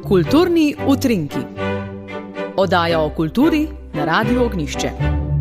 Kulturni utrinki. Oddaja o kulturi na Radiu Ognjišče.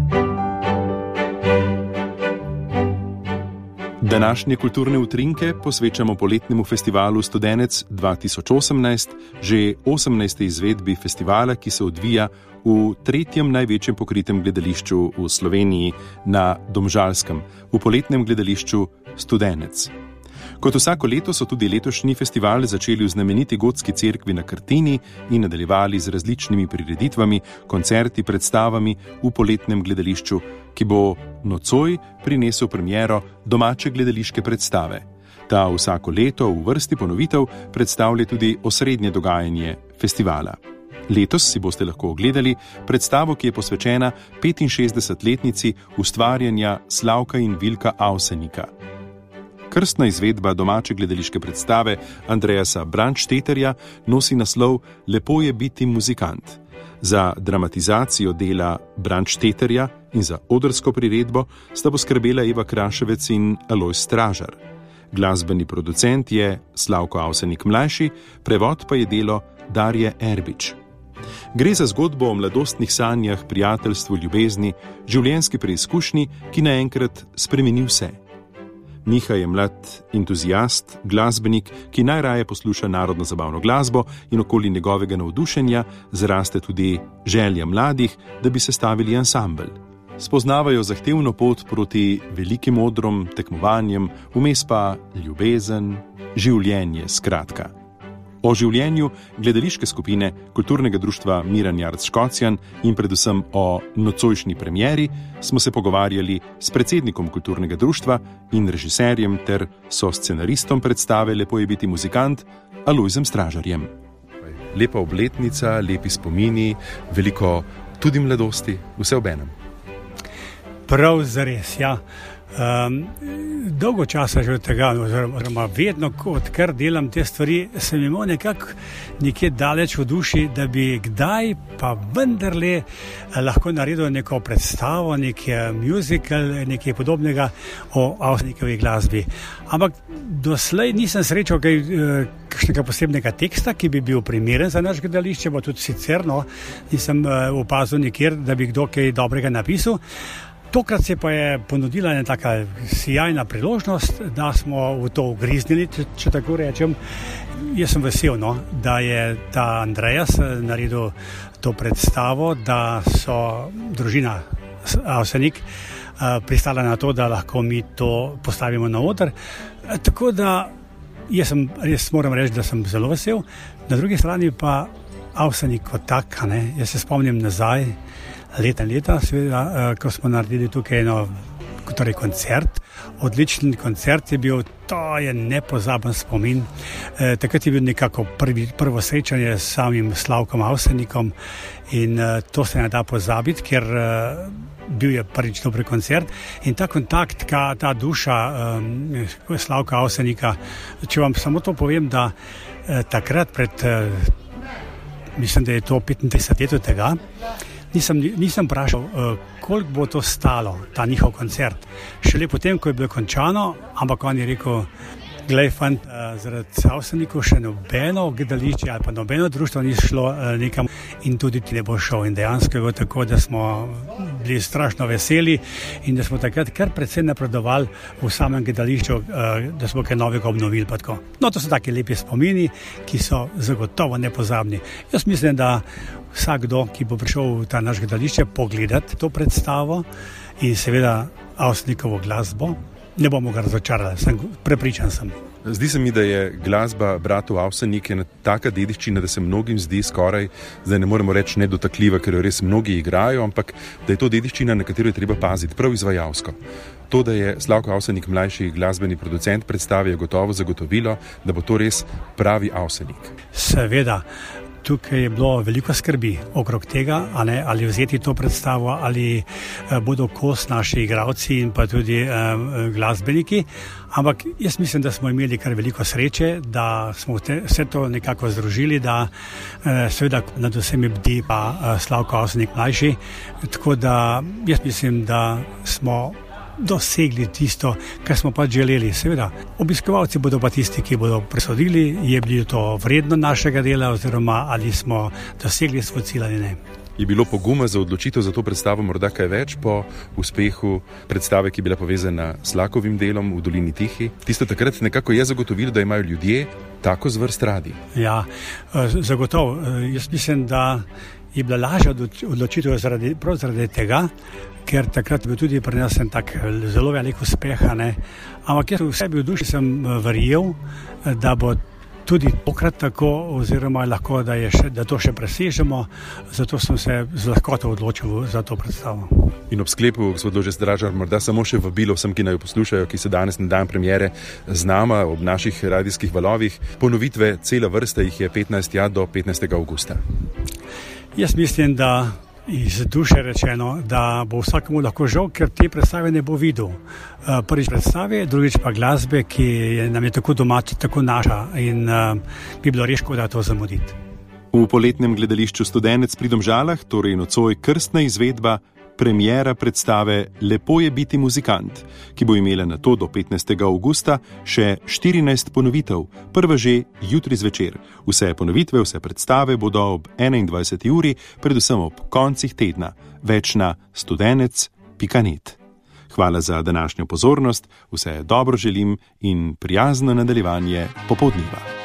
Današnje kulturne utrinke posvečamo poletnemu festivalu Studenec 2018, že 18. izvedbi festivala, ki se odvija v tretjem največjem pokritem gledališču v Sloveniji na Domžalskem, v poletnem gledališču Studenec. Kot vsako leto so tudi letošnji festival začeli v znameniti gotski cerkvi na Krtini in nadaljevali z različnimi prireditvami, koncerti, predstavami v poletnem gledališču, ki bo nocoj prinesel premiero domače gledališke predstave. Ta vsako leto v vrsti ponovitev predstavlja tudi osrednje dogajanje festivala. Letos si boste lahko ogledali predstavo, ki je posvečena 65-letnici ustvarjanja Slavka in Vilka Avsenika. Krstna izvedba domače gledališke predstave Andreasa Brandsteterja nosi naslov Lepo je biti muzikant. Za dramatizacijo dela Brandsteterja in za odrsko priredbo sta poskrbela Eva Kraševec in Alojz Stražar. Glasbeni producent je Slavko Avsenik mlajši, prevod pa je delo Darje Erbič. Gre za zgodbo o mladostnih sanjah, prijateljstvu, ljubezni, življenjski preizkušnji, ki naenkrat spremeni vse. Miha je mlad entuzijast, glasbenik, ki najraje posluša narodno zabavno glasbo in okoli njegovega navdušenja zraste tudi želja mladih, da bi sestavili ansambel. Spoznavajo zahtevno pot proti velikim odrom, tekmovanjem, vmes pa ljubezen, življenje skratka. O življenju gledališke skupine Kulturnega društva Miran Jarc Škocjan in predvsem o nocojšnji premieri smo se pogovarjali s predsednikom Kulturnega društva in režiserjem ter soscenaristom predstave Lepo je biti muzikant Alojzem Stražarjem. Lepa obletnica, lepi spomini, veliko tudi mladosti, vse obenem. Prav zares, ja. Dolgo časa že od tega, oziroma vedno, odkar delam te stvari, sem imel nekako nekje daleč v duši, da bi kdaj pa vendarle lahko naredil neko predstavo, nek musical, nekaj podobnega o Avsenikovi glasbi. Ampak doslej nisem srečal kakšnega posebnega teksta, ki bi bil primeren za naš gledališče, pa tudi sicer, nisem opazil nikjer, da bi kdo kaj dobrega napisal. Tokrat se pa je ponudila ena taka sjajna priložnost, da smo v to ugriznili, če tako rečem. Jaz sem vesel, da je ta Andreas naredil to predstavo, da so družina Avsenik pristala na to, da lahko mi to postavimo na oder. Tako da res moram reči, da sem zelo vesel. Na drugi strani pa Avsenik kot tak, jaz se spomnim nazaj, leta, seveda, ko smo naredili tukaj koncert. Odličen koncert je bil, to je nepozaben spomin. Takrat je bil nekako prvo srečanje s samim Slavkom Avsenikom in to se ne da pozabiti, ker bil je prvič dober koncert in ta kontakt, ta duša Slavka Avsenika, če vam samo to povem, da takrat mislim, da je to 35 let od tega, nisem vprašal, koliko bo to stalo, ta njihov koncert. Šele potem, ko je bilo končano, ampak on je rekel, glej fant, zaradi Avsenikov še nobeno gledališče ali pa nobeno društvo ni šlo nekam in tudi ti ne bo šel. In dejansko je bilo tako, da smo bili strašno veseli in da smo takrat kar predvsem napredovali v samem gledališču, da smo kaj novega obnovili. Pa tako. To so taki lepi spomini, ki so zagotovo nepozabni. Jaz mislim, da vsakdo, ki bo prišel v ta naš gledališče pogledati to predstavo in seveda Avsenikovo glasbo, ne bomo ga razočarali, prepričan sem. Zdi se mi, da je glasba bratov Avsenik ena taka dediščina, da se mnogim zdi skoraj, zdaj ne moremo reči nedotakljiva, ker jo res mnogi igrajo, ampak da je to dediščina, na katero je treba paziti, prav izvajalsko. To, da je Slavko Avsenik mlajši glasbeni producent predstave, je gotovo zagotovilo, da bo to res pravi Avsenik. Seveda. Tukaj je bilo veliko skrbi okrog tega, ali vzeti to predstavo, ali bodo kos naši igralci in pa tudi glasbeniki. Ampak jaz mislim, da smo imeli kar veliko sreče, da smo vse to nekako združili, da seveda nad vsemi bdi pa Slavko Avsenik mlajši. Tako da jaz mislim, da smo dosegli tisto, kar smo pač želeli. Seveda, obiskovalci bodo pa tisti, ki bodo presodili, je bilo to vredno našega dela oziroma ali smo dosegli svoj cilj ali ne. Je bilo poguma za odločitev za to predstavo morda kaj več po uspehu predstave, ki je bila povezana s Lakovim delom v Dolini Tihi? Tisto takrat nekako je zagotovilo, da imajo ljudje tako zvrst radi. Ja, zagotovo. Jaz mislim, da je bila lažja odločitev prav zaradi tega, ker takrat je bil tudi pri nas tak zelo velik uspeh. Ampak jaz v sebi v duši sem verjel, da bo tudi tokrat tako, oziroma lahko, da to še presežemo, zato sem se z lahkoto odločil za to predstavo. In ob sklepu, gospod Jože Stražar, morda samo še vabilo vsem, ki naj jo poslušajo, ki so danes na dan premiere z nama ob naših radijskih valovih. Ponovitve, cela vrsta jih je 15. do 15. avgusta. Jaz mislim, da iz duše rečeno, da bo vsakemu lahko žal, ker te predstave ne bo videl. Prvič predstave, drugič pa glasbe, ki nam je tako domača, tako naša in bi bilo res škoda to zamuditi. V poletnem gledališču Studenec pri Domžalah, torej nocoj krstna izvedba, premiera predstave Lepo je biti muzikant, ki bo imela na to do 15. avgusta še 14 ponovitev, prva že jutri zvečer. Vse ponovitve, vse predstave bodo ob 21. uri, predvsem ob koncih tedna, več na studenec.net. Hvala za današnjo pozornost, vse dobro želim in prijazno nadaljevanje popoldneva.